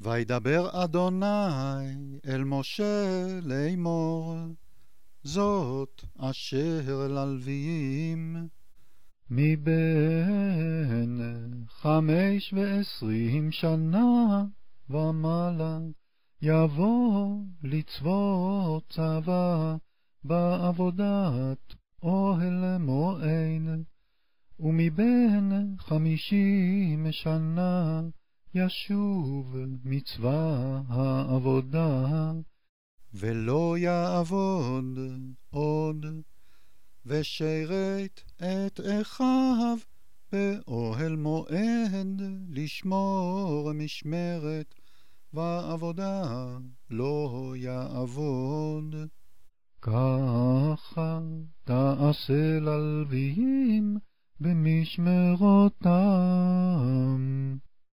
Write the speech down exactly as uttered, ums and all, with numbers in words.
וידבר אדוני אל משה לאמור, זאת אשר ללוויים מבין חמש ועשרים שנה ומעלה, יבוא לצוות צבא בעבודת אוהל מועד, ומבין חמישים שנה ישוב מצווה העבודה, ולא יעבוד עוד, ושירת את אחיו באוהל מועד לשמור משמרת, ועבודה לא יעבוד. ככה תעשה ללוויים במשמרותם.